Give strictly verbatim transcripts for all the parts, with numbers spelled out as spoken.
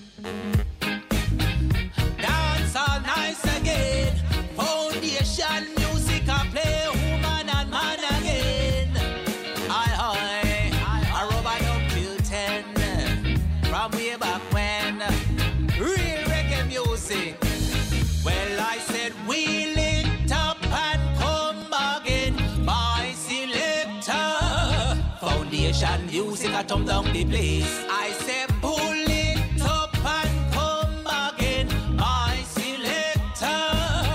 Dance all nice again. Foundation music I play, woman and man again. I I I rubber up till ten. From way back when, real reggae music. Well, I said we lit up and come again. My selector, foundation music I turn down the place. I said pull it up and come again. My selector,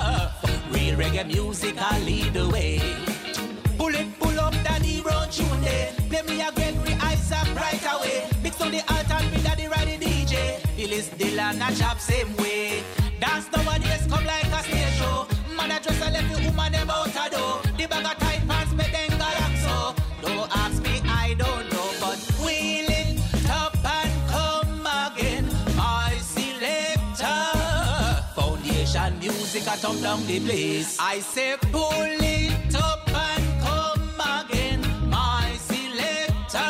real reggae music I lead the way. Pull it, pull up, daddy run tune day. Play me a Gregory Isaac right away. Mix on the alt and with daddy ride the D J. Phyllis Dillon a chop same way. Dance nowadays come like a stage show. Man a dress a left the woman them out a door. The bag of tight pants make them galaxo. Don't ask me, I don't know. But wheel it up and come again. My selector, foundation music I turn down the place. I say pull it up and come again. My selector,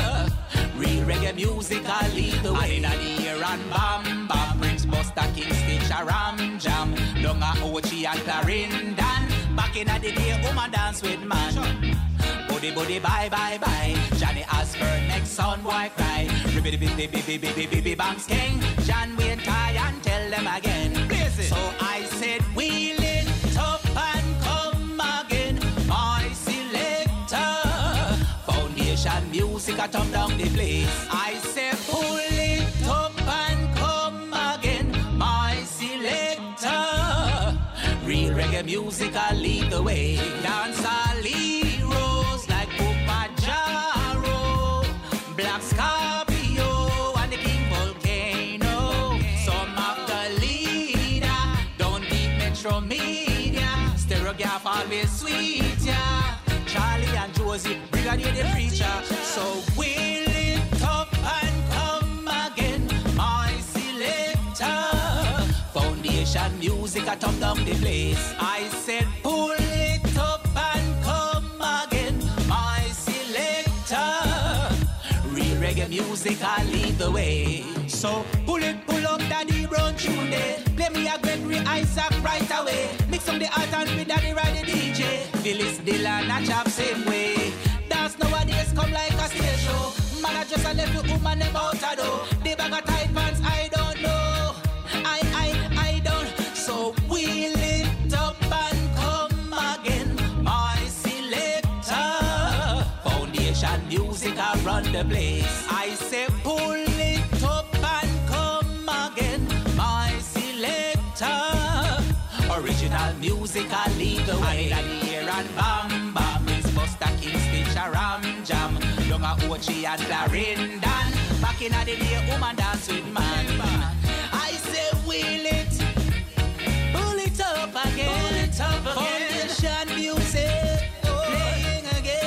real reggae music I lead the way. And in the ear and bam bam brings Buster King Stitch a ram jam. Long a Ochi and Clarendon. Back in the day, woman dance with man. Body body bye bye bye. Johnny Asper next sound boy cry. Ribby bibby bibby bibby bibby banks king. John Wayne tie and tell them again. So I said wheel it up and come again. My selector, foundation music I turn down the place. I said pull it up and come again. My selector, real reggae music I lead the way. Dance all heroes like Pupa Jaro, Black Scorpio and the King Volcano. Some of the leader don't need Metro Media. Stereograph always sweet, yeah. Charlie and Josie, Brigadier the preacher. So wheel it up and come again. My selector, foundation music I turn down the place. I said pull it up and come again. My selector, real reggae music I lead the way. So pull it, pull up, daddy run tune day. Play me a Gregory Isaac right away. Mix up the alt and with daddy ride the D J. Phyllis Dillon a chop same way. Dance nowadays come like a stage show. Man a just a left the woman them out a door. The bag of tight pants I don't know. I, I, I don't. So wheel it up and come again. My selector, foundation music I run the place. I say pull it up and come again. My selector, original music I lead the way. I the ear and bam bam is Buster King Stitch a ram jam. Young a Ochi and Clarendon. Back in the day, woman dance with man. I say wheel it, pull it up again. Pull it up again. Foundation music playing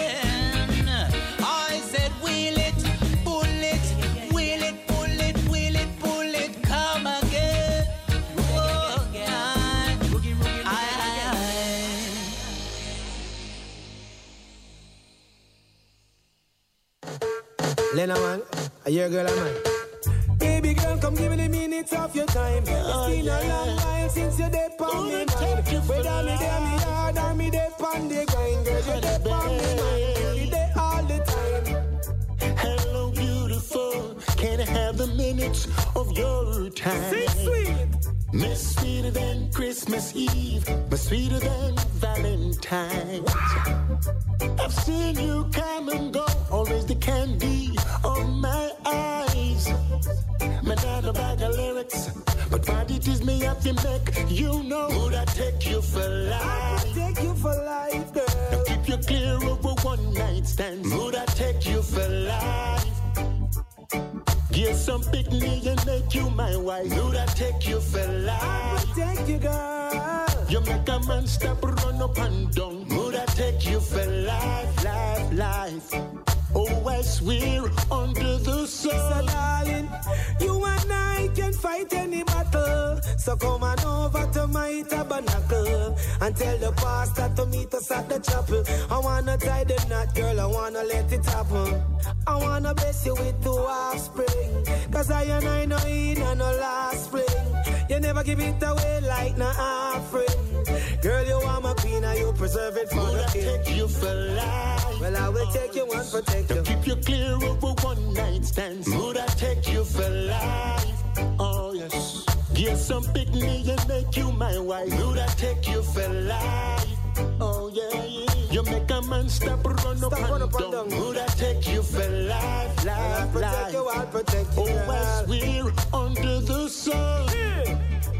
again. I said wheel it, pull it, wheel it, pull it, wheel it, pull it, come again. Oh, yeah. Lena man, are you a girl or man? Baby girl, come give me the minutes of your time. Oh, it's been yeah. a long while since you're dead on me mind. Whether me there, me hard or me dead on the grind. Girl, you're dead on me mind. You'll be there all the time. Hello, beautiful. Can I have the minutes of your time? Sing sweet. Me sweeter than Christmas Eve, me sweeter than Valentine's. I've seen you come and go, always the candy on my eyes. Me not a bag of lyrics, but what it is me have to make you know. Would I take you for life? I could take you for life, girl. Now keep you clear over one night stands. Would I take you for life? Give some picnic and make you my wife. Would I take you for life? I could take you, girl. You make a man stop, run up and down. Would I take you for life, life, life? Oh, I swear under the sun. So darling, you and I can fight any battle. So come on over to my tabernacle and tell the pastor to meet us at the chapel. I wanna tie the knot, girl, I wanna let it happen. I wanna bless you with two offspring, cause I and I know in and never give it away like no offering. Girl, you are my queen and you preserve it for Would the I king. take you for life? Well, I will take you and protect To you. keep you clear over one night stands. Would I take you for life? Oh yes. Give some picnic and make you my wife. Would I take you for life? Oh yeah, yeah. You make a man stop, run Stop, up run and up and down. down. Would I take you for life, Well, I'll life, protect life? you, I'll protect you. Oh, as girl. we're under the sun. Yeah.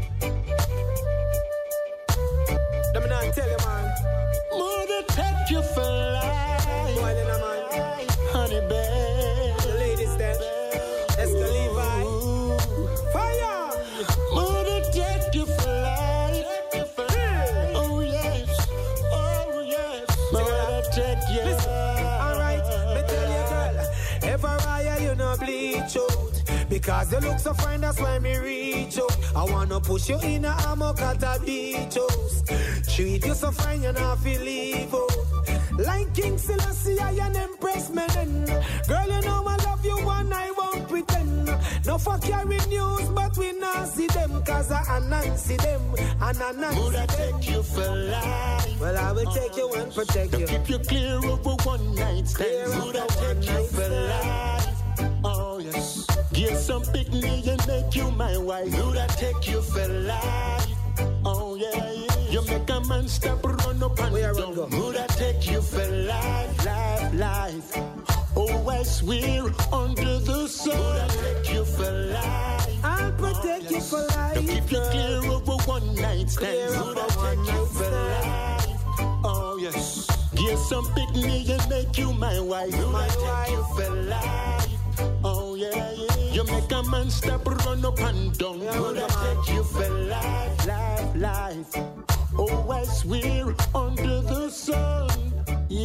Let me not tell you, man. Would I take you for life? Boy, then, man. Honey, babe. The ladies there. Esther Levi. Ooh. Fire! Would I take you for life? Yeah. Oh yes, oh yes. Would I take you? Listen, alright, me tell you, girl, if I ride, you no bleach out. Because you look so fine, that's why me reach out. I wanna push you in a hammock at a beach house. Treat you so fine, you not feel leave out. Like King Selassie, I an empress man. Girl, you know I love you and I won't pretend. No fuck carry news, but we not see them. Cause I announce see them, and announce Would I them. take you for life? Well, I will take you and protect To you. keep you clear over one night Clear stands. Would I over one take you night for life? Oh yes. Give some picnic and make you my wife. Would I take you for life? Oh yeah, yeah. You make a man stop, run up and Where I down. run go? Would I take you for life, life, life? Oh, I swear under the sun. Would I take you for life? I'll protect you for life. To keep you girl. clear over one night Clear stands. over Would I one take you night for stand. life? Oh yes. Give some picnic and make you my wife. Would My I take wife. you for life? Oh yeah, yeah. You make a man stop, run up and down. Yeah, Would I man. take you for life, life, life? Oh, I swear under the sun.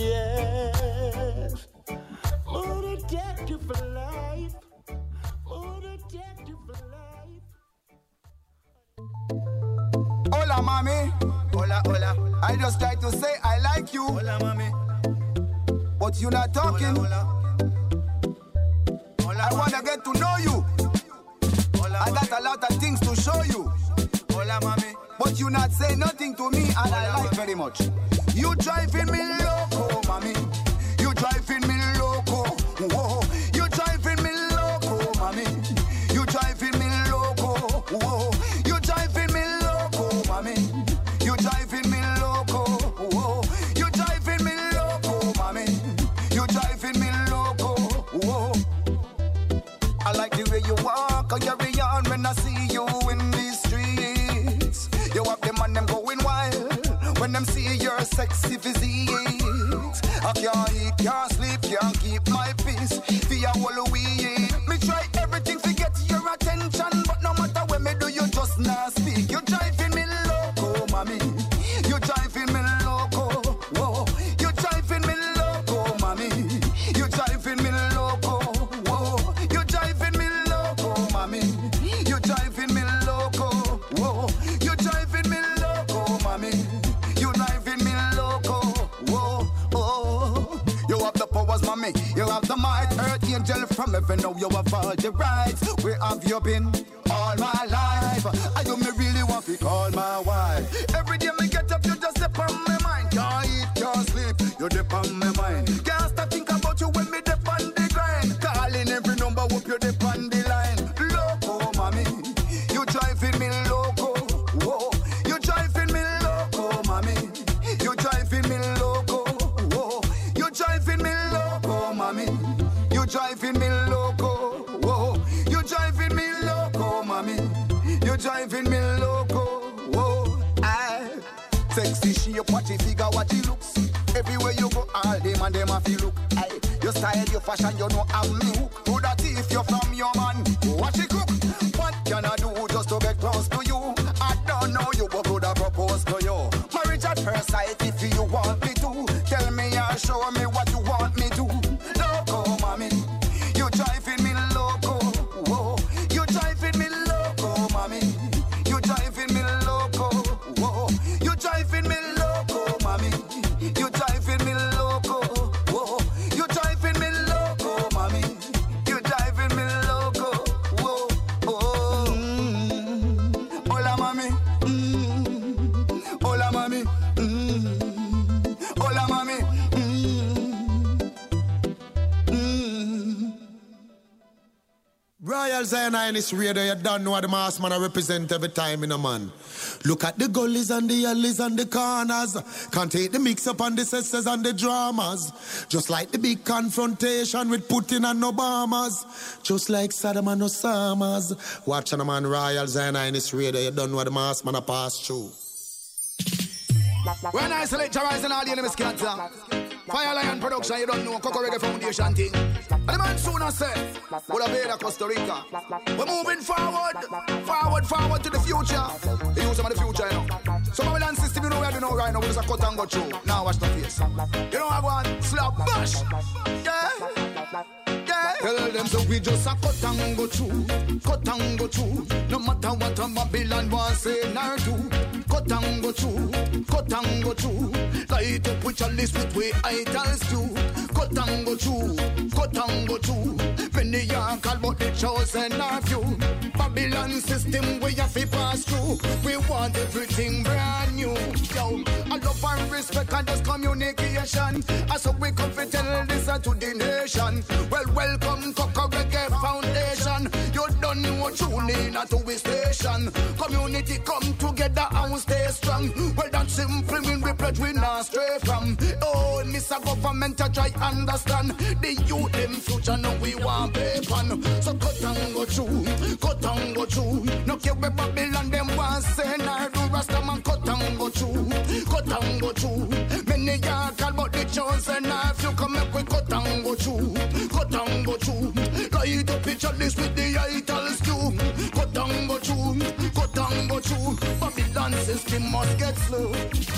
Yes. Would I take you for life? Would I take you for life? Hola, mommy. Hola, hola. I just like to say I like you. Hola, mami. But you not talking. Hola, hola. I wanna get to know you. Hola, I got a lot of things to show you. Hola, mami. But you not say nothing to me, and I Hola, like mami. very much. You driving me loco, mommy. You driving me loco. Whoa. You driving me loco, mommy. You driving me loco. Whoa. You driving me loco, mommy. You driving me loco. Whoa. You driving me loco, mommy. You driving me loco. Whoa. I like the way you walk and carry on when I see you in the streets. You have them and them going wild when them see your sexy physique. I can't eat, can't sleep, can't keep my peace. Via whole week, me try everything to get your attention, but no matter when me do, you just not speak. You driving me loco, mommy. You driving me loco. Whoa. You driving me loco, mommy. You driving me loco. Whoa. You driving me loco, mommy. You driving me loco. Whoa. You driving me loco, mommy. You driving me loco. Whoa. Oh. You have the powers, mommy. You have the might. Earth angel from heaven. Now you have all the rights. Where have you been all my life? Are you me really want to call my wife? Every day me get up, you just dip on my mind. Can't eat, can't sleep, you dip on my mind. Can't stop think about you when me dip on the grind. Calling every number, hope you dip on the line. Loco, mommy, you driving me loco. Whoa, you driving me loco, mommy. You driving me loco. Whoa, you driving me loco, mommy. You driving me loco. Whoa, you driving me loco, mommy. You driving me loco. Whoa, I sexy shape, watch your figure, watch your looks. Everywhere you go, all them and them a feel look. Aye, your style, your fashion, you know I'm me hook. To that if you're from your man, watch it cook. What can I do just to get close to you? I don't know you, but could I propose to you? Marriage at first sight, if you want me to. Tell me or show me what you want me to. Loco, mommy, you driving me loco. Whoa, you driving me loco, mommy. You driving me loco. Whoa, you driving me loco, mommy. You driving me loco. Whoa, you driving me loco, mommy. You driving me loco. Zion and it's radio, you don't know what the mass man I represent every time in a man. Look at the gullies and the alleys and the corners. Can't take the mix up on the sessions and the dramas. Just like the big confrontation with Putin and Obama's. Just like Saddam and Osama's. Watching a man Royal Zion and it's radio, you don't know what the mass man I pass through. When I select your eyes and all the enemies cancer. Fire Lion Production, you don't know, Coco Reggae Foundation thing. And the man sooner said, Bulavera, Costa Rica. We're moving forward, forward, forward to the future. The use of the future, you know. So Babylon system, you know where we know right now, we just a cut and go through. Now watch the face. You know I want slap bash. Yeah. Yeah. Tell them so we just a cut and go through. Cut and go through. No matter what a Babylon wants say nor do. Cut and go through. Cut and go through. Light up with your list with way idols too. Cut and go through. Cut and go through. Many are called but the chosen are few. Babylon system we have to pass through. We want everything brand new. Yo, I love and respect and just communication. As so we come to tell this to the nation. Well, welcome Coco Reggae Foundation. You don't know truly not to a station. Community come together and stay strong. Well, that simply mean we pledge we not stray from. Oh, Mister Government I try understand. The youth them future now we want pay on. So cut and go through, cut and go through. No care where Babylon them want say nor do Rastaman. Cut and go through, cut and go through. Many are called but the chosen are few. Come make we cut and go through, cut and go through. Light up picture list with the idols too. Cut and go through, cut and go through. Babylon system must get slow.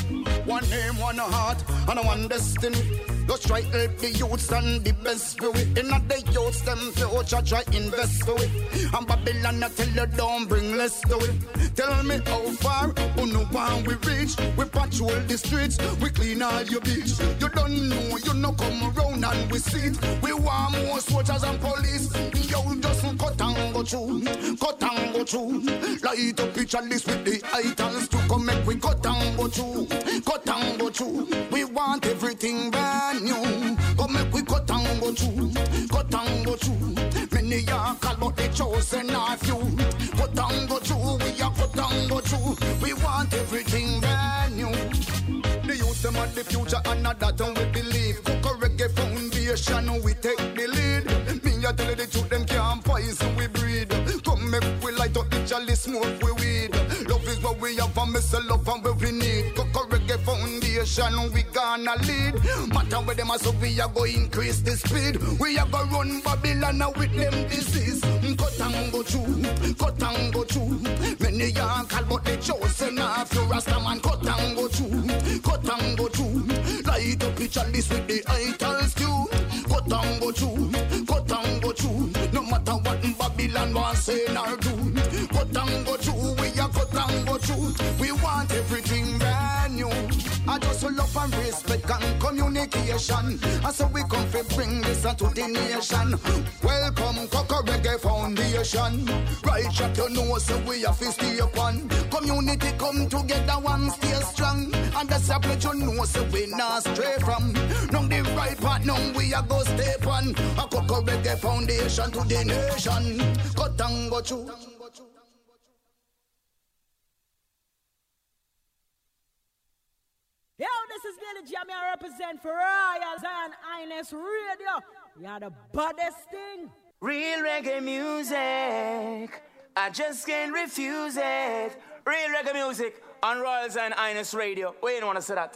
One name, one heart, and one destiny. Just try help the youths and the best for it. In the youths, them future try invest for it. And Babylon I tell you don't bring less to it. Tell me how far, who know when we reach. We patrol the streets, we clean all your beach. You don't know, you know come around and we see it. We want more soldiers and police. Yo, just cut and go through, cut and go through. Light up picture list with the items to come make we cut and go through, cut and go through. We want everything brand new. Come make we cut and go through, cut and go through. Many are called but the chosen are few. Cut and go through, we are cut and go through. We want everything brand new. The youth them at the future and not that we believe. Coco Reggae Foundation we take the lead. Me I tell you the truth them can't poison we breed. Come make we light up the chalice, smoke we weed. Love is what we have and miss love and what we need. Coco Reggae Foundation we gonna lead. Matter where them are so we are going increase the speed. We are gonna run Babylon with them disease. Cut and go through, cut and go through. Many are called but the chosen are few. Rastaman cut and go through, cut and go through. Light up picture list with the idols too. Cut and go through, cut and go through. No matter what Babylon wants say nor do. Cut and go through, we are cut and go through. We want everything brand new. I just love and respect and communication. And so we come to bring this to the nation. Welcome Coco Reggae Foundation. Right shot you know so we have to stay upon. Community come together and stay strong. And that's a pledge you know so we not stray from. Now the right part now we are go step on. A Coco Reggae Foundation to the nation. Cut and go through. Yo, this is Billy Jammy. I represent for Royal Zion Highness Radio. We are the baddest thing. Real reggae music, I just can't refuse it. Real reggae music on Royal Zion Highness Radio. Wait, you don't want to say that?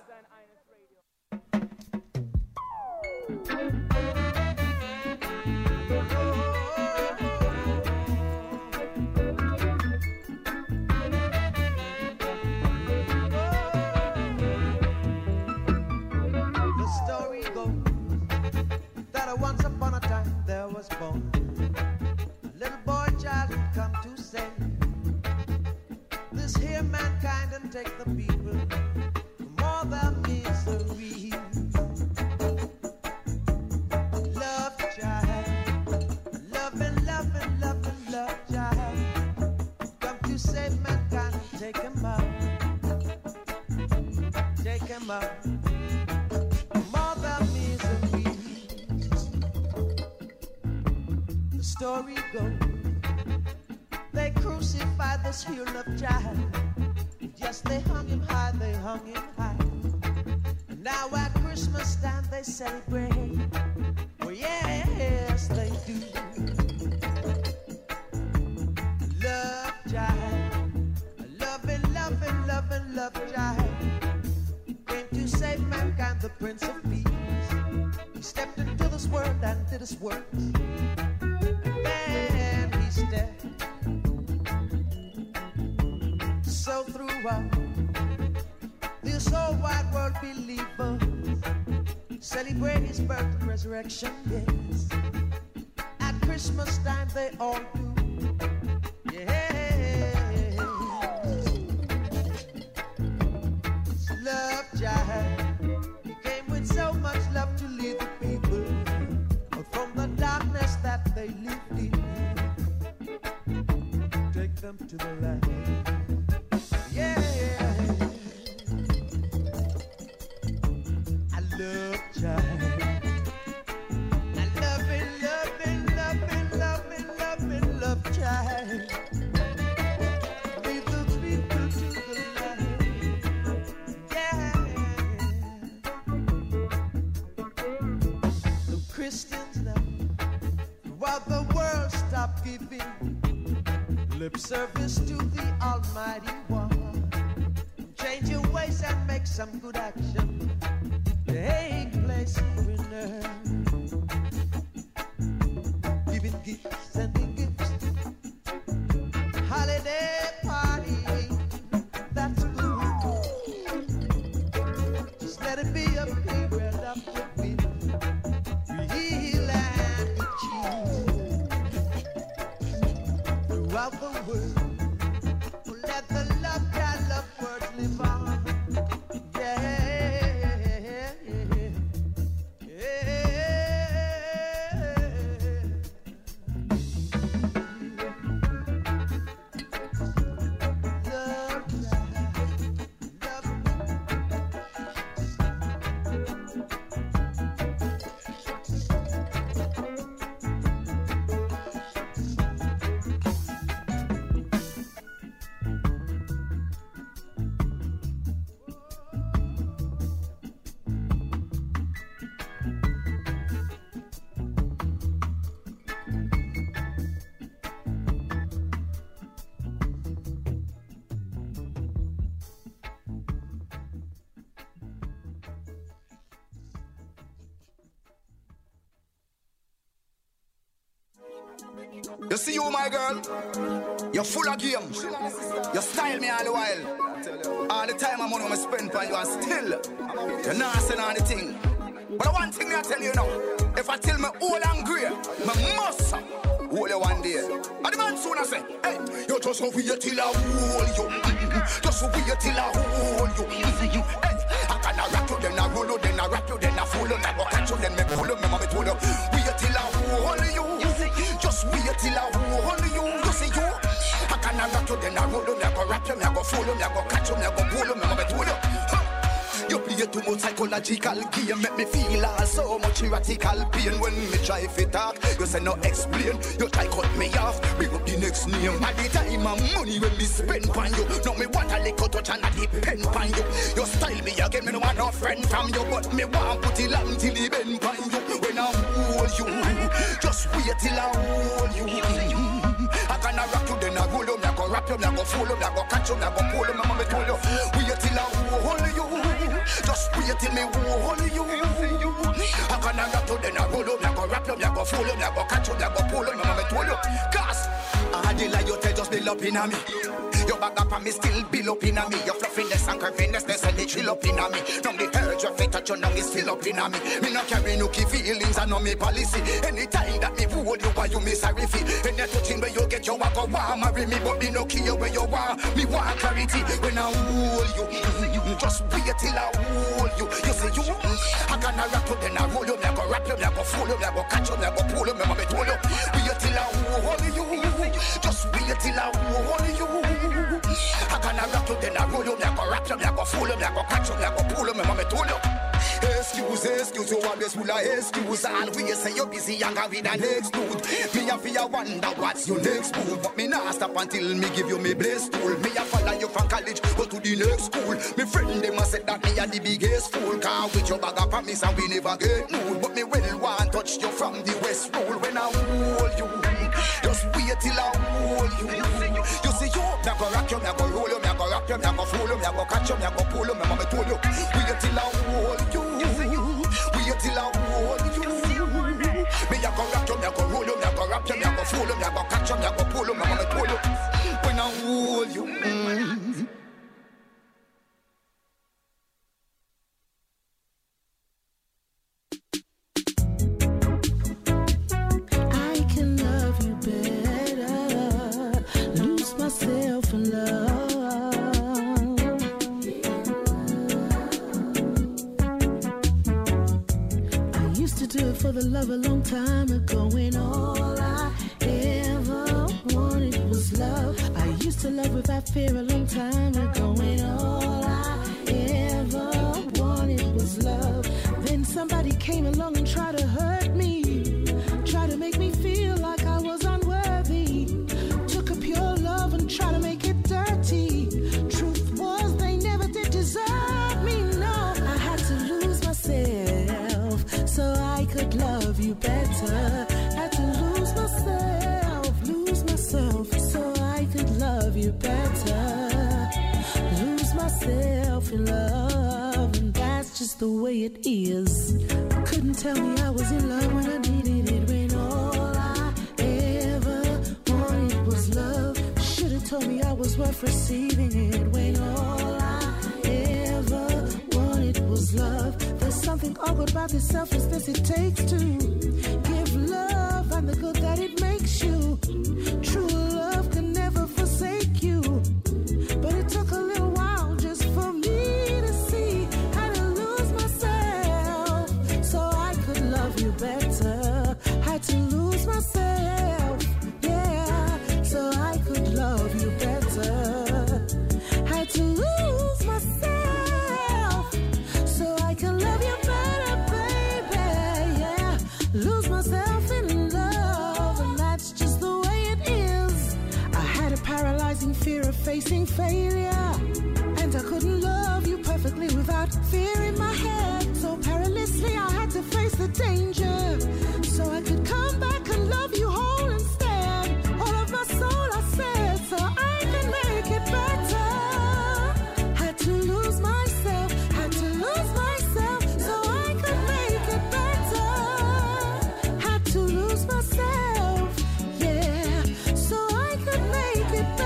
Once upon a time there was born a little boy child who come to say, this here mankind and take the people from all their misery. Love child, love and love and love and love child, come to save mankind and take him out, take him out. Story goes else hear love child. Yes, they hung him high, they hung him high. And now at Christmas time they celebrate. Oh yes, they do. Love child, loving, loving, loving, love child. Came to save mankind, the Prince of Peace. He stepped into this world and did his work. Then he stepped. So throughout this whole wide world, believers celebrate his birth and resurrection, yes. At Christmas time they all do, yes. Love child, he came with so much love to lead the people from the darkness that they lived in. Take them to the light. Yeah, I love child. I love it, love it, love it, love it, love it, love child. Lead the people to the light. Yeah. The Christians now, while the world stopped giving lip service to the Almighty One. Change your ways and make some good action. Take place here in earth. Giving gifts, sending gifts. Holiday party, that's good. Just let it be a period of goodwill. Real and cheese throughout the world. Let the love, God, love words live on. Yeah, yeah, You see you, my girl, you're full of game. You style me all the while. All the time I'm on my spend on you and still you're not saying anything. But one thing I tell you now, if I tell me all and grey, I must hold you one day. And the man soon I say, hey, you just wait till I hold you. Just wait till I hold you. Hey, I gonna rap you, then I roll you, then I rap you, then I fool you, then I go catch you, then me pull you, me mommy told you. Wait till I hold you. Just wait till I hold you. You see you? I gonna rap you, then I roll you, then I go rap you, then I go fool you, then I go catch you, then I go pull you, me mommy told you. You play too much psychological game, make me feel all so much radical pain. When me try to talk, you say no explain. You try cut me off, bring up the next name. At the time of money when me spend on you, now me want a little touch and I depend on you. You style me again, me no want no friend from you, but me want put it long till it bend on you. When I hold you, just wait till I hold you. I gonna rock you, then I roll you, I go rap you, I go fool you, I go catch you, I go pull you. My mama told you, wait till I hold you. Just wait till me hold you. I gonna rap you, then I roll you, I go rap you, I go fool you, I go catch you, I go pull you. My mama told you, cause I did like you tell just build up in me. Your back up and me still build up in me. Your fluffiness and curviness, they say they chill up in me. Now the urge of it touch you, now it's still up in me. Me not carry no key feelings and no me policy. Anytime that me hold you, why you miss a riffy. And that touching where you get your walk or want marry me, but me no care where you want. Me want clarity when I hold you. Just wait till I hold you. You say you, I gonna rap you, then I roll you, I go rap you, I go fool you, I go catch you, I go pull you. Me mama told you, wait till I hold you. Just wait till I hold you. I gonna rap you, then I roll you, I go rap you, I go fool you, I go catch you, I go pull you. Me mama told you. Excuses, excuse, you always full of excuse. Always say you're busy and got with an next dude. Me a fear wonder what's your next move. But me not stop until me give you me blessed tool. Me a follow you from college, go to the next school. Me friend them a said that me a the biggest fool. Cause with your bag of promise and we never get moved. But me well want touch you from the west roll. When I hold you, just wait till I hold you. You see you, me a go rock you, me a go roll you, me a go rock you, me a go fool you, me a go catch you, me a go pull you. Me mama told you, wait till I hold you. Wait till I hold you. Me a go rock you, me a go roll you, me a go rock you, me a go fool you, me a go catch you, me a go pull you. Me mama told you, when I hold you. Mm. Myself in love. I used to do it for the love a long time ago, when all I ever wanted was love. I used to love without fear a long time ago, when all I ever wanted was love. Then somebody came along and tried to hurt me, tried to make me feel like I was unworthy. Took a pure love and tried to make it dirty. Truth was they never did deserve me, no. I had to lose myself so I could love you better. Had to lose myself, lose myself so I could love you better. Lose myself in love, and that's just the way it is. Couldn't tell me I was in love when I needed it, when all I ever wanted was love. Should've told me I was worth receiving it, when all I ever wanted was love. There's something awkward about this selflessness it takes to give love and the good that it makes you. True love can never forsake you, but it took a little while just for me to see how to lose myself so I could love you better. Had to lose myself, yeah, so I could love you better. Had to lose myself so I can love you better, baby, yeah. Lose myself in love, and that's just the way it is. I had a paralyzing fear of facing failure, and I couldn't love you perfectly without fear in my head. So perilously I had to face the danger so I could come back and love you whole instead. All of my soul I said, so I can make it better. Had to lose myself, had to lose myself so I could make it better. Had to lose myself, yeah, so I could make it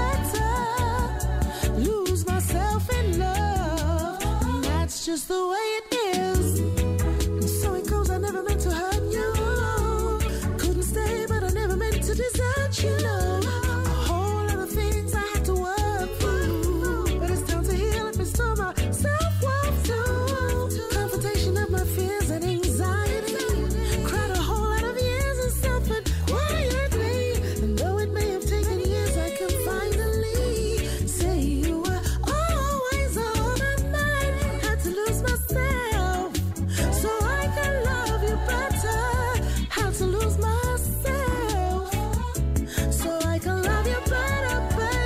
better. Lose myself in love, and that's just the way it is. And so it goes, I never meant to hurt you. Couldn't stay, but I never meant to desert you. A whole lot of things I had to work through, but it's time to heal and restore my self-worth too. Confrontation of my fears and anxiety. Cried a whole lot of years and suffered quietly. And though it may have taken years, I can finally say you were always on my mind. Had to lose myself so I can love you better. Had to lose myself so I can love you better,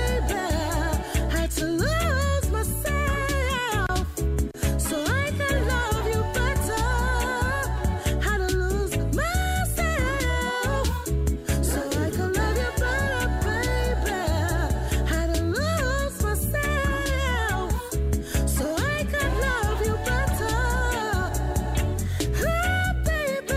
baby. Had to lose myself so I can love you better. Had to lose myself so I can love you better, baby. Had to lose myself so I can love you better. Oh, baby,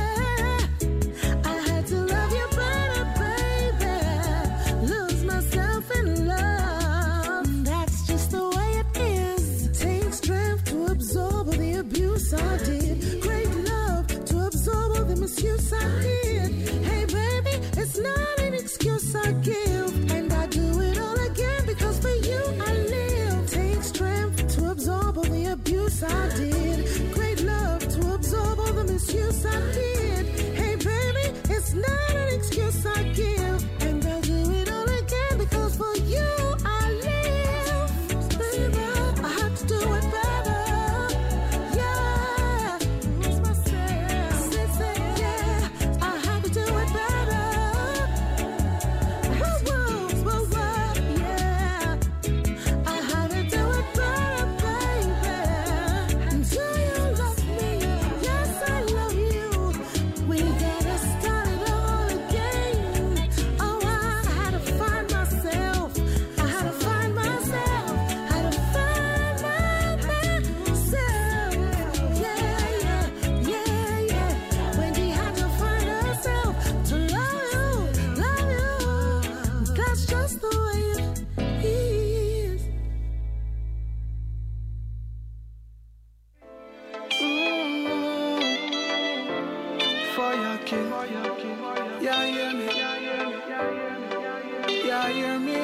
I had to love you better, baby. Lose myself in love. That's just the way it is. It takes strength to absorb all the abuse I did. Great love to absorb all the misuse I did. Hey, baby, it's not an excuse I give, and I do it all again because for you I live. Takes strength to absorb all the abuse I did. Great love to absorb all the misuse I did. Hey, baby, it's not an excuse I give, and I do it all again because for you I live. Baby, I had to do it better. Yeah, lose myself. you hear me?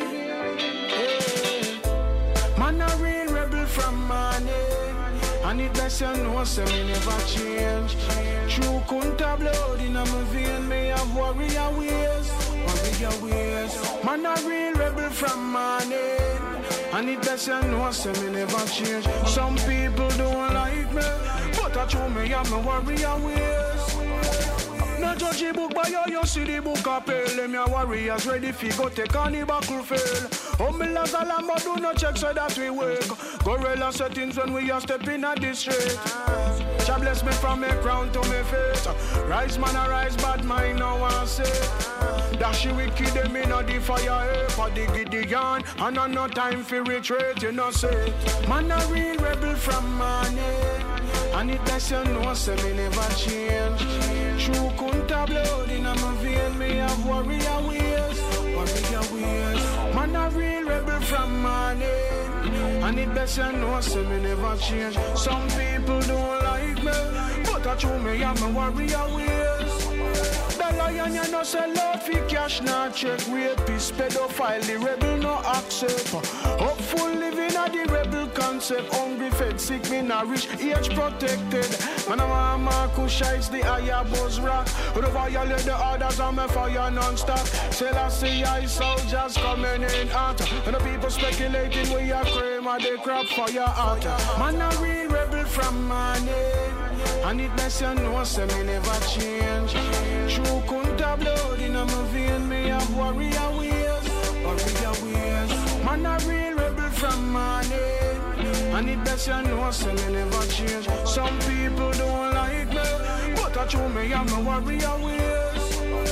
Yeah. Man a real rebel from morning, and it best you know say me never change. True kunta blood in my vein, me have warrior ways, warrior ways. Man a real rebel from morning, and it best you know say me never change. Some people don't like me, but I show me have my warrior ways. No judge the book by you, you see the book a pale. Them your warriors ready fi go take on the battlefield. Humble as a lamb, but do not check so that we wake. Gorilla settings when we are stepping at the street. Jah bless me from me crown to me face. Rise man a rise, bad mind no one say. Dash you wicked them in a the fire, for the Gideon, and on no time for retreat, you know say. Man a real rebel from morning, and it best you know say me never change. True kunta blood in my vein, me have warrior ways, warrior ways. Man a real rebel from morning, and it best you know say me never change. Some people don't like me, but I show me have my warrior ways. The lion you know say love fi cash not check. Rapist, pedophile, the rebel no accept. Hopeful living a the rebel concept. Hungry, fed, sick, me not rich, age protected. Man a want Marcus Shites, the higher buzz rock. Who the violate the orders on my fire non-stop. Say I see I soldiers coming in hot. And the people speculating we are cream or they crap fire hot. Man a real rebel from morning, and it best you know say me never change. True kunta blood in my vein, me have warrior ways, warrior ways. Man a real rebel from morning, and it best you know say me never change. Some people don't like me, but I show me have my warrior ways.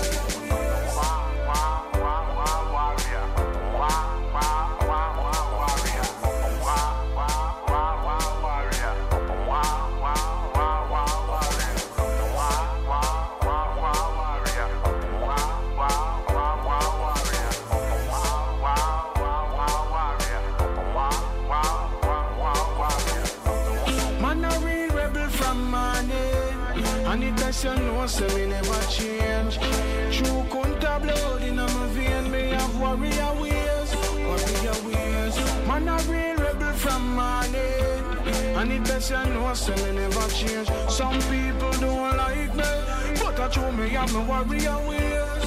And it best you know say me never change. True kunta blood in my vein, me have warrior ways, warrior ways. Man a real rebel from morning, and it best you know say me never change. Some people don't like me, but I show me have my warrior ways.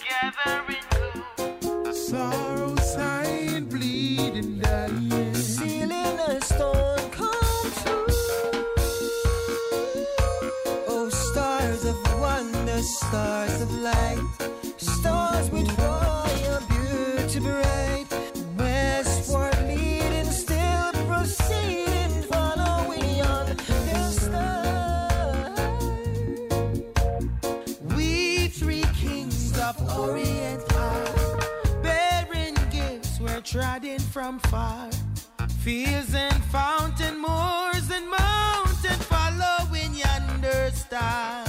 Sorrow, sighing, bleeding, dying. wondrous stars of light, stars with royal beauty bright, westward leading, still proceeding, following on the star. We three kings of Orient are, bearing gifts were trodden from far, fields and fountain, moors and mountain, following yonder star.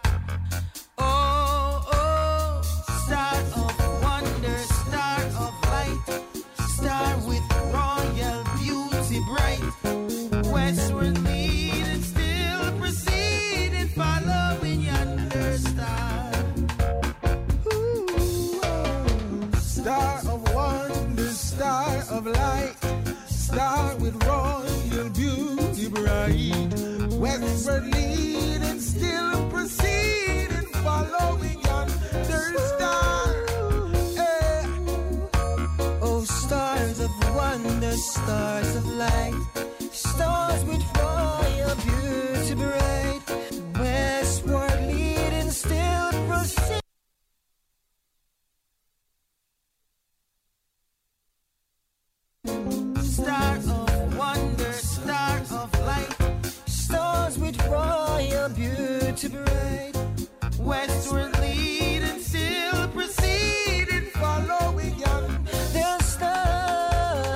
Oh, oh, star of wonder, star of light, star with royal beauty bright, westward leading, still proceeding, following yonder star. Ooh, oh. Star of wonder, star of light, star with royal beauty bright, westward leading, still proceeding, following yonder star. Hey. Oh, stars of wonder, stars of light, stars with royal beauty bright, westward leading, still proceeding. Star of wonder, star of light, stars with royal beauty bright, westward leading, still proceeding, following yonder star.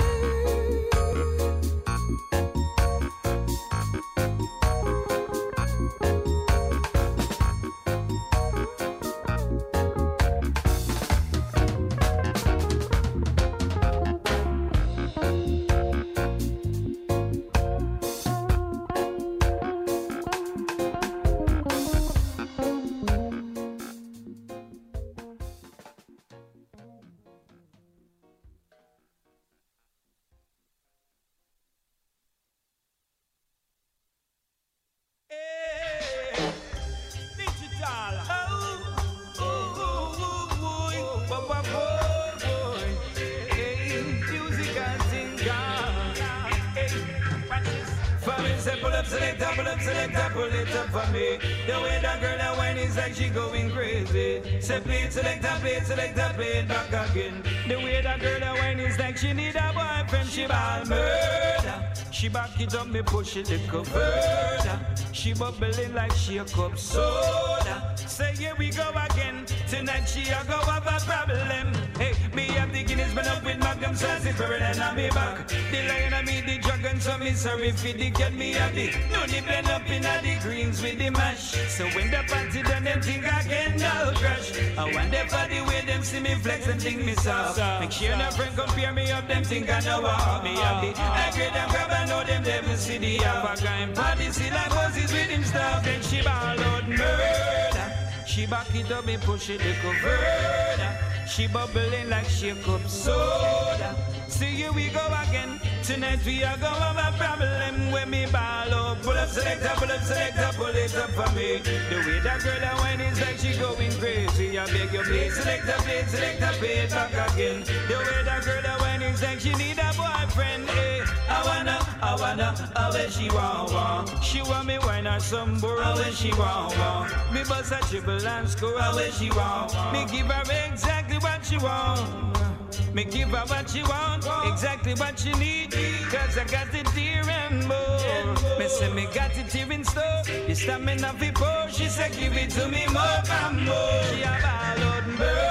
Select up, pull up, select up, pull it up for me. The way that girl that whine is like she going crazy. Say play it, select up, play it, select up, play it back again. The way that girl that whine is like she need a boyfriend, she ball murder. She back it up, me push it little further. She bubbling like she a cup soda. Say here we go again. Tonight she a go have a problem. Hey, me have the Guinness, been up with Magnum, sassy spirit and on me back. The lion and me the dragon, so me sorry for the cat me have the. No the blend up in a the greens with the mash. So when the party done, them think again no crash. I wonder for the way them see me flex and think me soft. Make sure no friend compare me up, them think I know what me have the. I grade them grab, I know them never see the half a guy party see like Moses with him stuff. Then she ball out murder. She back it up and push it little further. She bubbling like she a cup soda. See here we go again. Tonight we are gonna have a problem when me ball up. Pull up, select up, pull up, select up, pull it up for me. The way that girl that whine is like she going crazy. I beg you please, select up, please, select up, play it back again. The way that girl that whine is like she need a boyfriend. Hey, I wanna, I wanna, I wish she want want. She want me whine her some more. I wish she want want. Me bust a triple and score. I wish she want. Me give her exactly what she want. Me give her what she want, exactly what she need. Cause I got it here and more. Me say me got it here in store. This time me not be poor. She said give it to me more and more. She have all out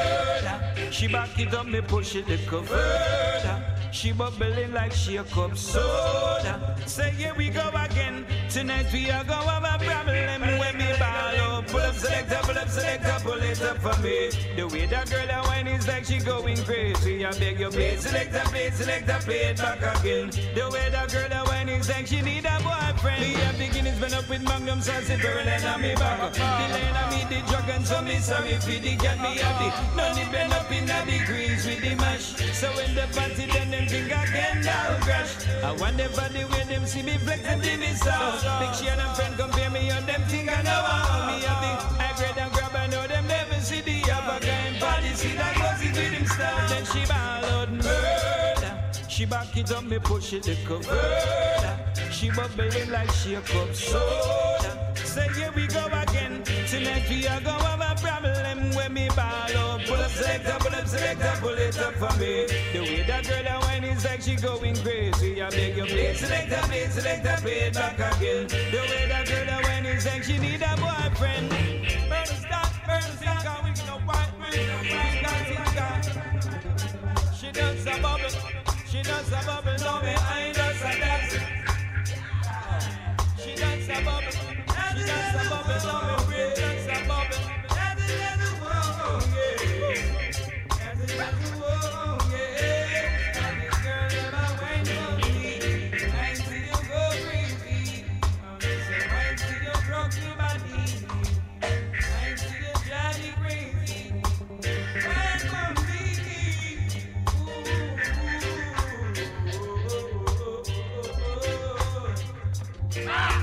murder. She back it up, me push it little further. She bubbling like she a cup soda. Say here we go again. Tonight we are gonna have a problem when me ball up. Pull up, select up, pull up, select up, pull it up for me. The way that girl that whine is like she going crazy. I beg you please, select up, play, select up, play it back again. The way that girl that whine is like she need a boyfriend. Me have the Guinness, been up with Magnum, sassy girl and on me back. The lane I meet the drug and so me sorry for the cat me have the. None it been up in the degrees with the mash. So when the party then them think again now crash. I wonder for the way them see me flexing in me sound. Big sure them friend compare me on them think I know how me have the. I grade and grab I know them never see the other guy body see that was it with him stuff. Then she ball out murder. She back it up me push it little further. She bubbling like she a cup soda. Say here we go again. Tonight If you go have a problem when me ball up, pull up, select up, pull up, select up, pull it up for me. The way that girl that when is like she going crazy, I beg you please select up, please select up, play it back again. The way that girl that when is like she need a boyfriend. Burn the stop, burn the stop, cause we no boyfriend, no boyfriend. She does a bubble, she does a bubble, no me I does a dance. She does a bubble, she does a bubble, no me breathe, does a bubble. That's the little world, yeah. That's the little world, yeah. And this girl never went for me. I see you go crazy. I see you broke your body. I see you drive me crazy. Went for me. Ah!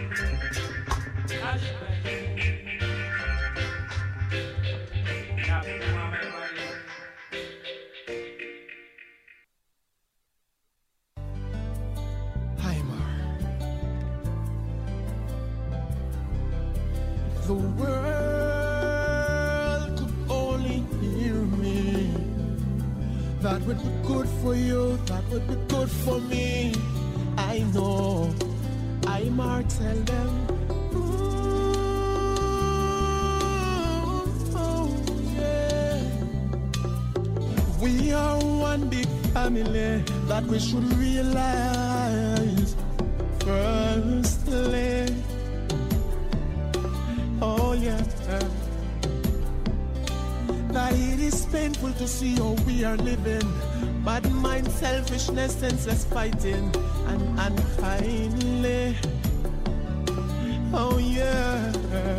The world could only hear me. That would be good for you, that would be good for me. I know, I might tell them. Ooh, oh, yeah. We are one big family that we should realize. Firstly, oh yeah, that it is painful to see how we are living. Bad mind, selfishness, senseless fighting, and unkindly. Oh yeah.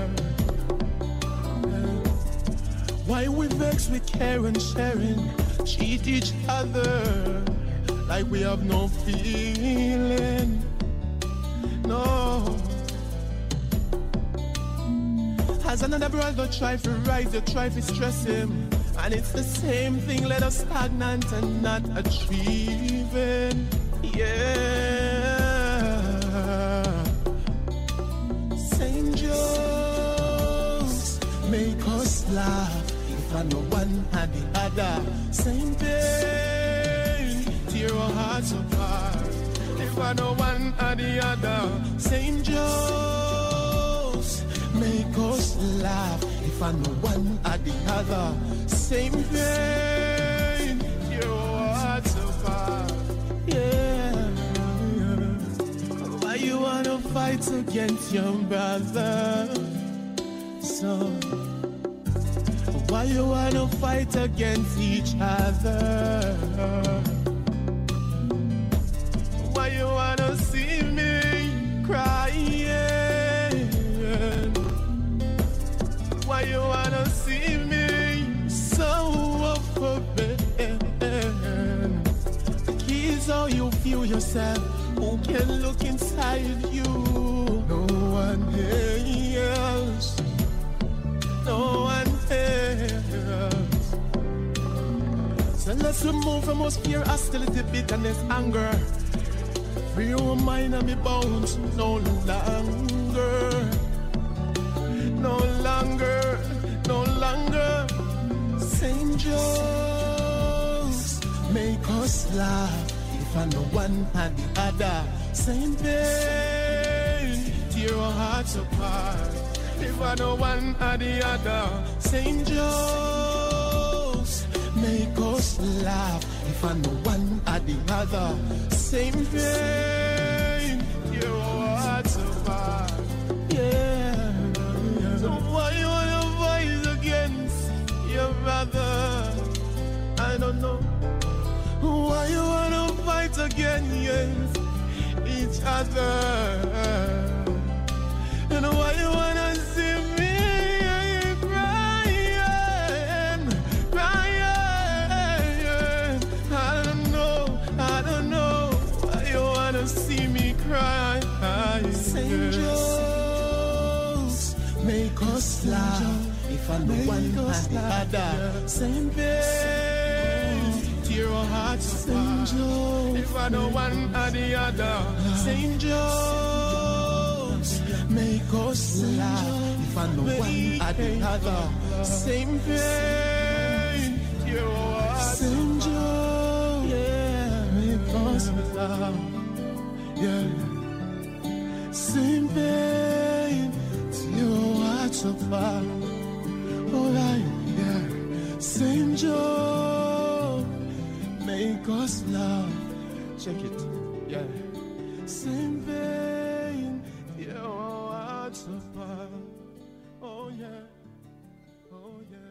Why we vex with care and sharing, cheat each other like we have no feeling. No. As another brother try to rise, you try to stress him. And it's the same thing, let us stagnant and not achieving. Yeah. Saint Joe's make us laugh. If I know one and the other, same pain, tear our hearts apart. If I know one and the other, same Joe's make us laugh. If I know one or the other, same pain, your hearts apart. Yeah. Why you wanna fight against your brother? So why you wanna fight against each other? Why you wanna see me crying? Why you wanna see me so forbidden? The key is how you feel yourself. Who can look inside you? No one else. No one else. So let's remove from us fear, hostility, bitterness, anger. Free your mind and be bound no longer. No longer, no longer. Saint Joe's make us laugh. If I know one and the other, same pain, tear our hearts apart. If I know one and the other, Saint Joe's make us laugh. If I know one and the other, same pain, tear our hearts apart. Yeah. So why you wanna fight against your brother? I don't know. Why you wanna fight against each other? And why you wanna see me crying, crying? I don't know, I don't know. Why you wanna see me cry? Saint Joe's make us laugh. If I know one and the other, same pain, tear our hearts apart. If I know one and the other, Saint Joe's make us laugh. If I from the one at the other. Same pain, your heart, same joy, yeah, because of love, yeah. Same pain, your heart so far, alright, yeah. Same joy, make us love. Check it, yeah. Same pain, your heart so far, oh yeah. Oh yeah.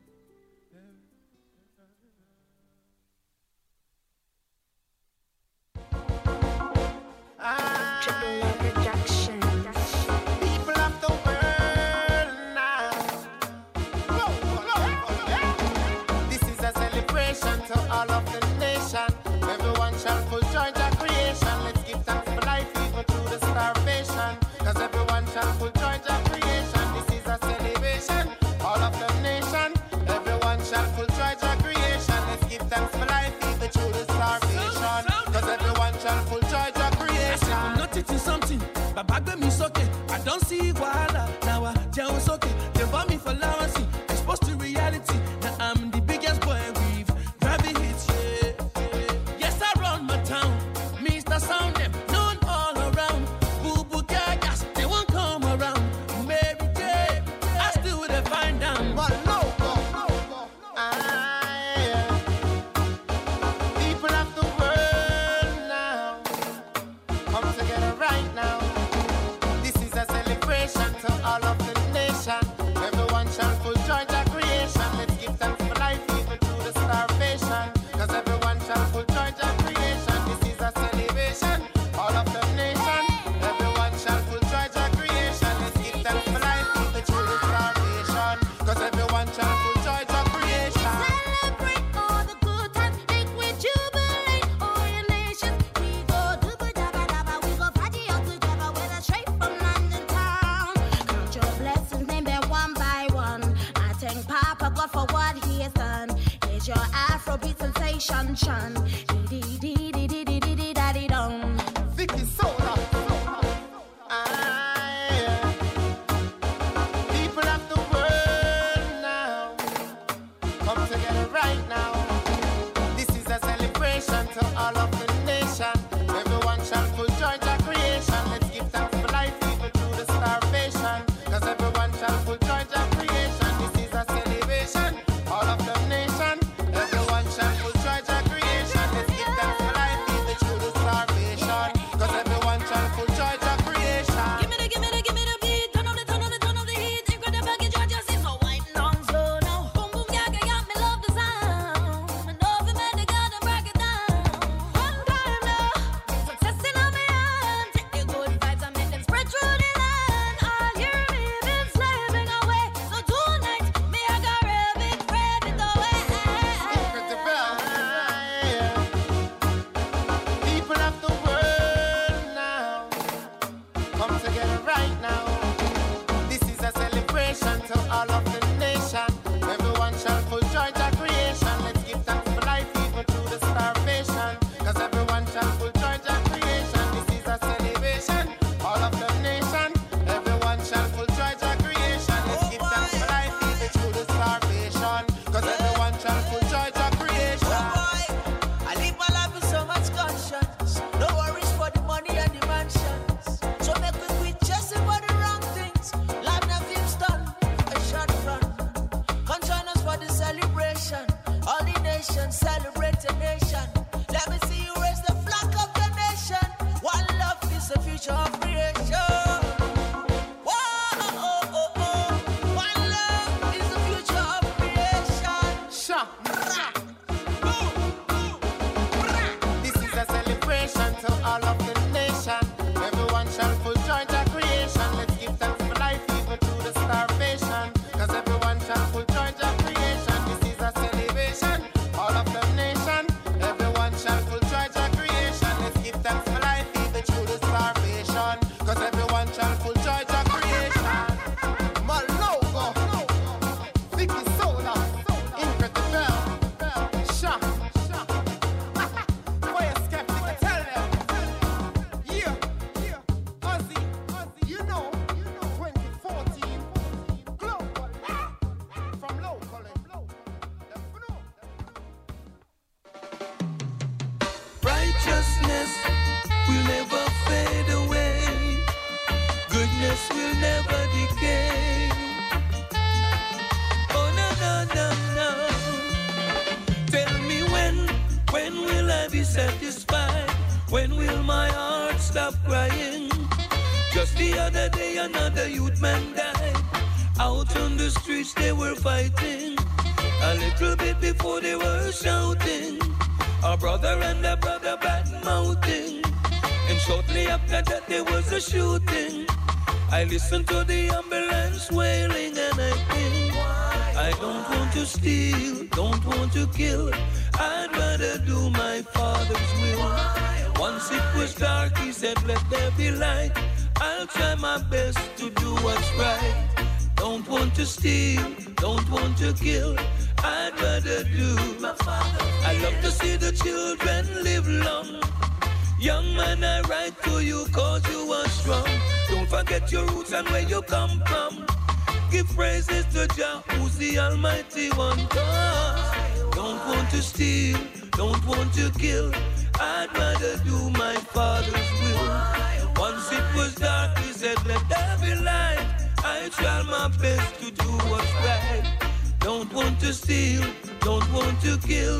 Ah, Triple A production. People of the world now. Whoa, whoa, whoa. This is a celebration to all of the nation. Everyone shall full joy to creation. Let's give thanks for life even through the starvation. Cause everyone shall full joy to creation. This is a celebration. All of the nation, everyone shall full joy to creation. Let's give thanks for life, even through the starvation. Cause everyone shall full joy to creation. I'm not eating something, but back then it's okay. I don't see wahala, now I tell it's okay. They want me for allowance, exposed to reality. Now I'm the biggest boy we've driving hits, yeah. Yes, I run my town, Mister Sound, them known all around. Boo boo gagas, they won't come around. Mary J, I still they find down. My logo, people of the world now, come together right now. This is a celebration to all of the nation. Everyone shall full joy to creation. Let's give thanks for life even through the starvation. Cause everyone shall full joy to creation. This is a celebration, all of the nation. Everyone shall full joy to creation. Let's give thanks for life even through the starvation. Cause everyone shall full joy to creation. Celebrate all the good times, make we jubilate all your nations. We go dooba dabba dabba, we go party all together with a straight from London town. Count your blessings, name them one by one. I thank Papa God for what He has done. Here's your Afrobeat sensation, shun. Dee dee dee dee dee dee dee daddy dum. Vicky Soda. Aye. People of the world now, come together right now. This is a celebration to all of the nation. Everyone shall full joy to creation. Let's give thanks for life even through the starvation. Cause everyone shall full joy to creation. This is a celebration, all of the nation. Everyone shall full joy to creation. Let's give thanks for life even through the starvation. Cause everyone shall full joy to creation. Give me the, give me the, give me the beat. Turn on the, turn on the, turn on the heat. Incredible package, I just seem so white and on slow now. Boom boom gaga, got me love the sound. And over man, they gotta break it down. One time now, success in my hand. Take the good vibes and make them spread through the land. All hear me been slaving away. So tonight, me I got real big credit away. People of the world now, come together right now. This is a celebration to all of the nation. Everyone shall full joy to creation. Let's give thanks for life even through the starvation. Cause everyone shall full joy to creation. This is a celebration, all of the nation. Everyone shall full joy to creation. Let's give thanks for life even through the starvation. Cause everyone shall full joy to creation. I live my life with so much conscience. No worries for the money and the mansions. So make we quit chasing for the wrong things. Life now feels done, a short run. Come join us for the celebration. All the nations celebrate the nation. Let me see you raise the flag of the nation. One love is the future of creation. Whoa, oh, oh, oh. One love is the future of creation. Sha. This is a celebration to all of the nation. Everyone shall full joy to creation. Let's give thanks for life even through the starvation. Cause everyone shall full joy to creation. This is a celebration, all of the nation. Everyone shall full joy to creation. Let's give thanks for life even through the starvation. Cause everyone shall full joy to creation. My logo, Vicky Soda, Incredible, Sha. Boy, skeptic, tell them. goodness will never decay. Oh no, no, no, no. Tell me when, when will I be satisfied? When will my heart stop crying? Just the other day another youth man died. Out on the streets they were fighting. A little bit before they were shouting. A brother and a brother bad mouthing. And shortly after that there was a shooting. I listened to the ambulance wailing and I think, I don't want to steal, don't want to kill. I'd rather do my Father's will. Once it was dark, he said, let there be light. I'll try my best to do what's right. Don't want to steal, don't want to kill. I'd rather do my Father. I love to see the children live long. Young man, I write to you cause you are strong. Don't forget your roots and where you come from. Give praises to Jah, who's the Almighty One. Cause don't want to steal, don't want to kill. I'd rather do my Father's will. Once it was dark, he said, let there be light. I try my best to do what's right. Don't want to steal, don't want to kill.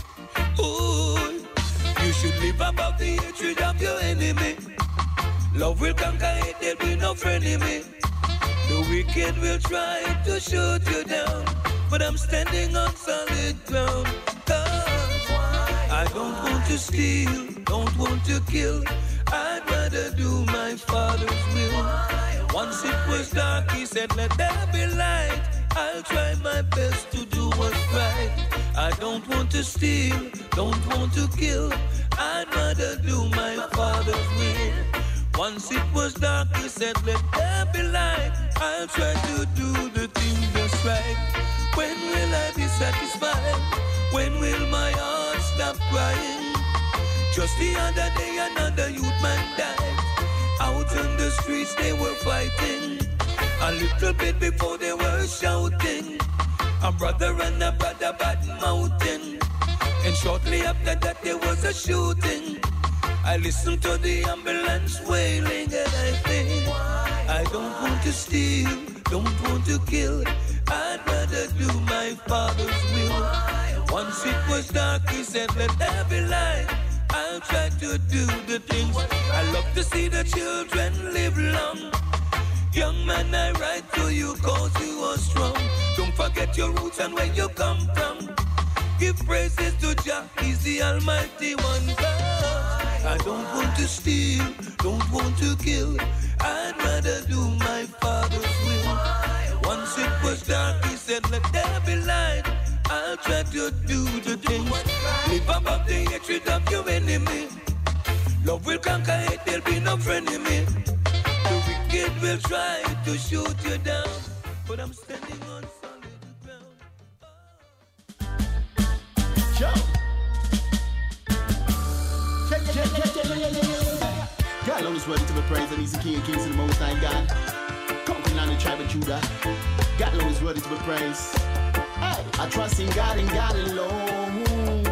Ooh, you should live above the hatred of your enemy. Love will conquer it, there'll be no frenemy. The wicked will try to shoot you down, but I'm standing on solid ground. Cause I don't want to steal, don't want to kill. I'd rather do my Father's will. Once it was dark, he said, let there be light. I'll try my best to do what's right. I don't want to steal, don't want to kill. I'd rather do my Father's will. Once it was dark, he said, let there be light. I'll try to do the thing that's right. When will I be satisfied? When will my heart stop crying? Just the other day another youth man died. Out on the streets they were fighting. A little bit before they were shouting. A brother and a brother bad mouthing. And shortly after that there was a shooting. I listened to the ambulance wailing and I think, I don't want to steal, don't want to kill. I'd rather do my Father's will. Once it was dark, he said, let there be light. I'll try to do the things. I love to see the children live long. Young man, I write to you cause you are strong. Don't forget your roots and where you come from. Give praises to Jah, he's the Almighty One. God, I don't want to steal, don't want to kill. I'd rather do my Father's will. Once it was dark, he said, let there be light. I'll try to do the things. Live above the hatred of your enemy. Love will conquer it, there'll be no frenemy. The wicked will try to shoot you down, but I'm standing on solid ground. Yo! God alone is worthy to be praised, and he's the King of Kings and the Most High God. Conquering on the tribe of Judah. God alone is worthy to be praised. Hey, I trust in God and God alone.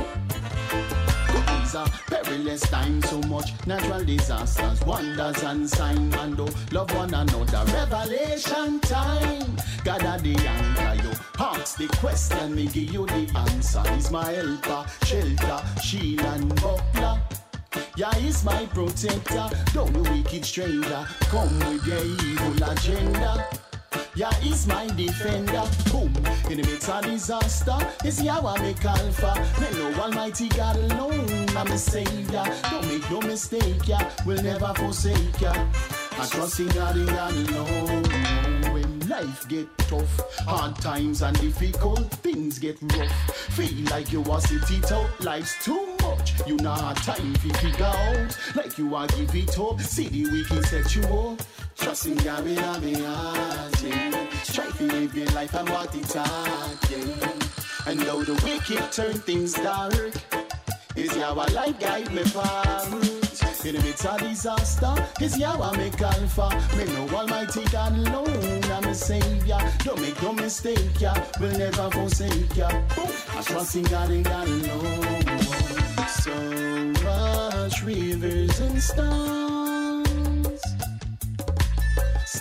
These are perilous times, so much natural disasters, wonders and signs, and oh, love one another. Revelation time. God are the anchor, yo. Ask the question, me give you the answer. He's my helper, shelter, shield and buckler. Yeah, he's my protector. Don't be wicked stranger. Come with your evil agenda. Yeah, he's my defender. Boom, in the midst of disaster, it's Yahweh make alpha. Me know Almighty God alone, I'm a savior. Don't make no mistake, yeah, we'll never forsake ya. I trust in God and God alone. When life get tough, hard times and difficult, things get rough. Feel like you are sit it out, life's too much. You not have time to figure out, like you are give it up. See the wicked set you up. Trust in God with all my heart, yeah. Try to live your life and what it's at, yeah. And though the wicked turn things dark, is Yahweh light guide me forward. In the midst of disaster, is Yahweh make alpha. Me know Almighty God alone, I'm a savior. Don't make no mistake, yeah, we'll never forsake ya. Boom. I trust in God and God alone. So much rivers and storms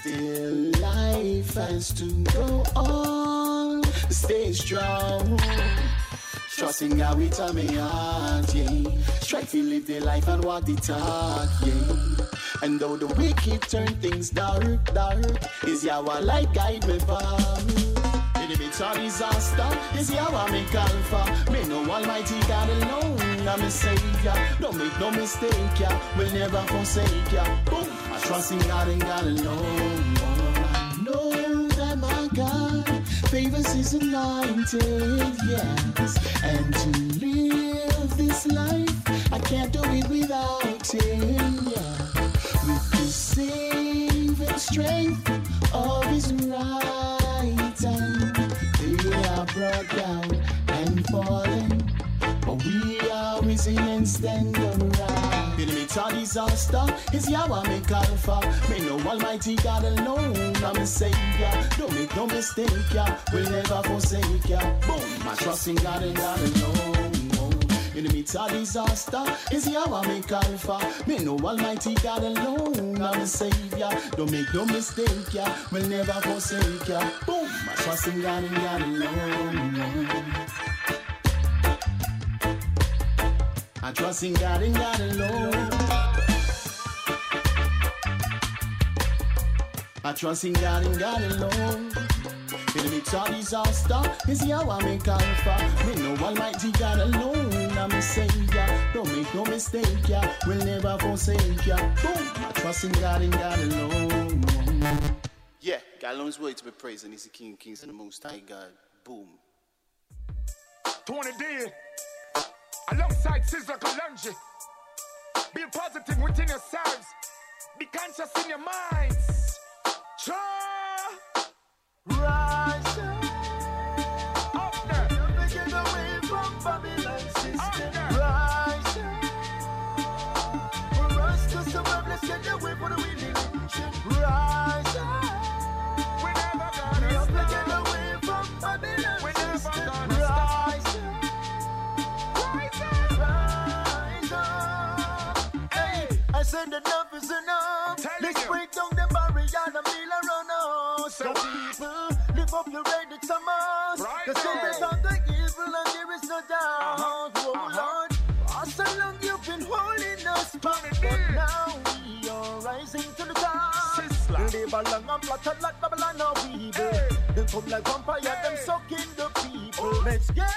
Still life has to go on. Stay strong. Trusting God with all my heart, yeah. Strive to live the life and walk the talk, yeah. And though the wicked turn things dark, dark, is Yahweh light guide me far. In the midst of disaster, is Yahweh make alpha. Me know Almighty God alone, I'm a savior. Don't make no mistake, yeah. We'll never forsake ya. Boom, I trust in God and God alone. I know that my God favors His anointed, yes. And to live this life, I can't do it without Him, yeah. With the saving strength of His right hand, they are brought down and fallen, but we are risen and stand upright. In the midst of disaster, is Yahweh make alpha. May know Almighty God alone, I'm a savior. Don't make no mistake, yeah. We'll never forsake ya. Boom, I trust in God and God alone. In the midst of disaster, is Yahweh make alpha. May know Almighty God alone, I'm a savior. Don't make no mistake, yeah. We'll never forsake ya. Boom, I trust in God and God alone. I trust in God and God alone. I trust in God and God alone. In the midst of disaster, is Yahweh make alpha. Me know Almighty God alone, I'm a savior. Don't make no mistake, yeah. We'll never forsake ya. Boom! I trust in God and God alone. Yeah, God alone is worthy to be praised, and He's the King of Kings and the Most High God. Boom. twenty D. Alongside Sizzla Kalonji. Be positive within yourselves. Be conscious in your minds. Try. Rise up. Up there. Never get away from Babylon system. Rise up. For us to survive, let's get away from the religion. Rise up. We never gonna Never stop. get away from Babylon We never system. gonna Rise stop. up. Rise up. Rise up. Hey, I said enough is enough. Tell Let's you. break down the barrier and meal around us. So people, live up your red, it's a must. Right The there. secret of the evil and there is no doubt. Uh-huh. Oh Uh-huh. Lord, for so long you've been holding us back, Tony D. but now we are rising to the top. Sizzla. Live along and plot like Babylon or weevil. Hey. Them come like vampire, Hey. them sucking the people. Let's get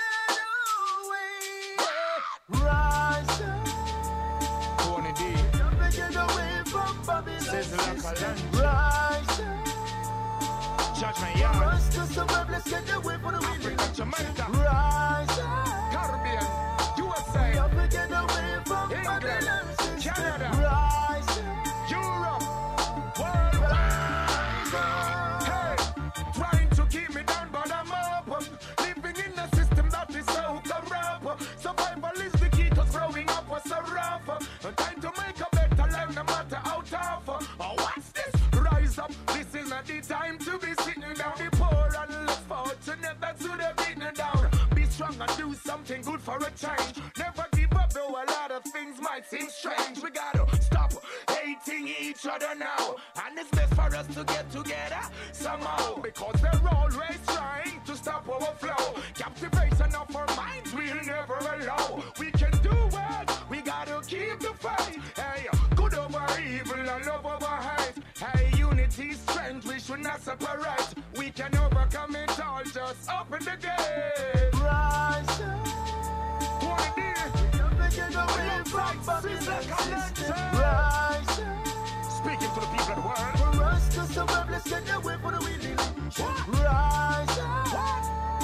away. Rise up. Tony D. Never get away from Babylon Sizzla system. Kalonji. Rise up. Judgment For Yard. us to survive, let's get away from the Africa, religion. Jamaica. Rise up. Caribbean. We U S A. have to get away from England. Babylon system. Canada. Rise up. Europe. Worldwide. Rise up. Hey, trying to keep me down, but I'm up. Living in a system that is so corrupt. Survival is the key, cause growing up was so rough. Time to make a better life, no matter how tough. Oh, what's this? Rise up, this is not the time to be sitting down. The poor and less fortunate, that's who they're beating down. Be strong and do something good for a change. Never give up, though a lot of things might seem strange. We gotta stop hating each other now. And it's best for us to get together somehow. Because they're always trying to stop our flow. Captivation of our minds we'll never allow. We can do what we gotta keep the fight. Hey, good over evil and love over hate. Hey, unity, strength, we should not separate. We can overcome it all, just open the gate. Rise up. Tony D. Never get away from Babylon system. Rise up. Speaking to the people of the world. For us to survive, let's get away from the religion. Rise up.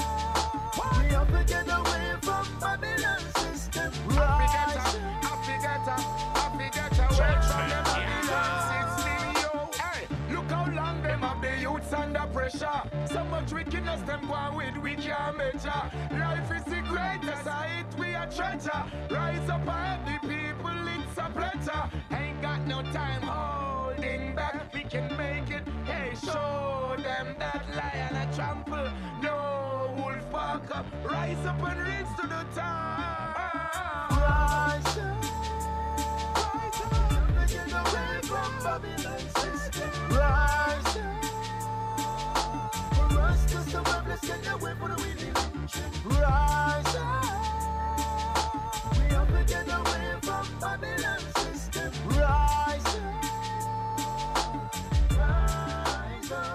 We have to get away from Babylon system. Rise up. Africata, Africata, wait from the Babylon system, yo. Hey, look how long them have the youths under pressure. So much wickedness them go on with, we can't measure. Life is the greatest, I hate we a treasure. Rise up and the people, it's a pleasure. Ain't got no time holding back, we can make it. Hey, show them that lion a trample, no wolf pack. Rise up and reach to the top. Rise up. Rise up. Never get away from Babylon system. Rise up. send away for the winning. Rise up. We have to get away from Babylon system. Rise up. Rise up.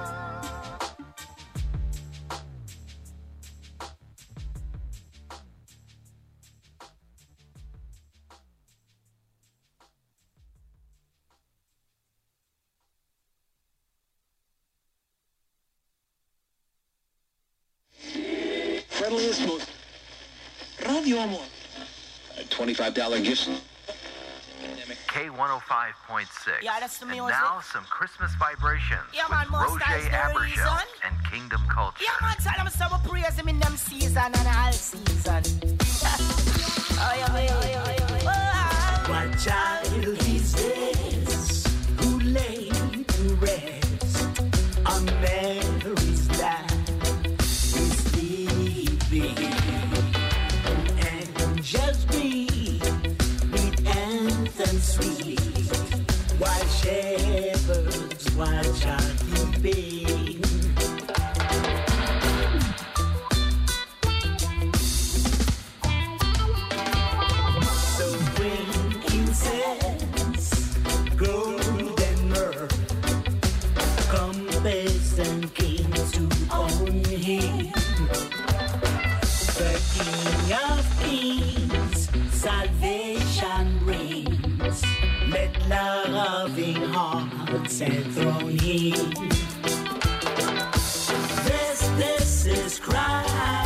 Friendliest, most Radio Amor. A twenty-five dollar gift. K one oh five point six. Yeah, that's the and music. now some Christmas vibrations Yeah, man, with most Roger times the Abershell reason. and Kingdom Culture. Yeah, man, tell them some praise him in them season and all season. Oh, yeah, yeah, yeah, yeah, yeah. What child these days who lay to rest on Mary's lap is sleeping, and just breathe, beat anthems sweet, while shepherds watch our keeping. So bring incense, gold and myrrh, compass and kings to own him. The King of Kings, salvation reigns. Let loving hearts enthrone him. This, this is Christ.